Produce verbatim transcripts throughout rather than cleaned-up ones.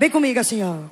Vem comigo assim, ó.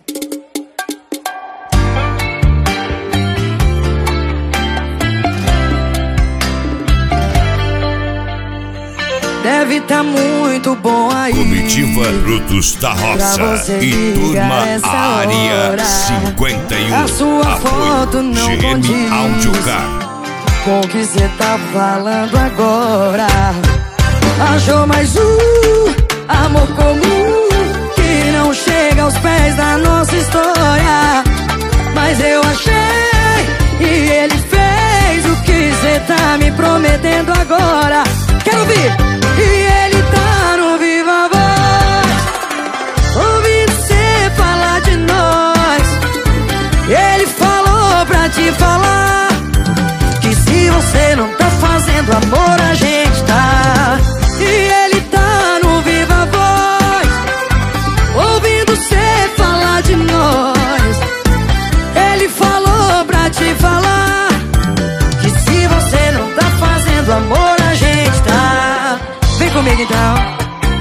Deve tá muito bom aí. Comitiva Brutos da Roça e Turma Área cinquenta e um. A sua foto não G M condiz Audiocar. com o que cê tá falando agora. Achou mais um amor comum que não chega aos pés da nossa história. Mas eu achei e ele fez o que cê tá me prometendo agora. Quero ouvir! E ele tá no Viva Voz, ouvindo cê falar de nós. Ele falou pra te falar que se você não tá fazendo amor, a gente tá. E ele tá no Viva Voz, ouvindo cê falar de nós. Ele falou pra te falar que se você não tá fazendo amor, a gente tá. Vem comigo então.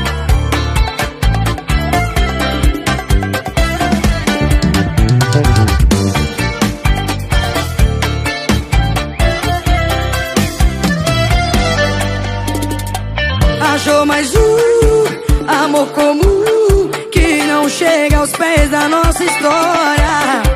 Achou mais um amor comum que não chega aos pés da nossa história.